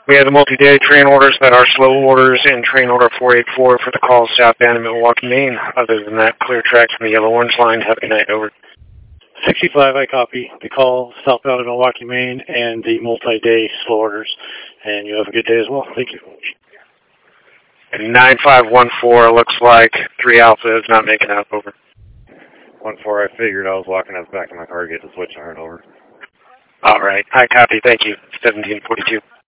We have the multi-day train orders that are slow orders in train order 484 for the call southbound in Milwaukee, Maine. Other than that, clear tracks from the yellow-orange line. Have a good night. Over. 65, I copy. The call southbound in Milwaukee, Maine, and the multi-day slow orders. And you have a good day as well. Thank you. And 9514 looks like 3 Alpha is not making out. Over. 1-4, I figured I was walking out the back of my car to get the switch iron. Over. All right. I copy. Thank you. 1742.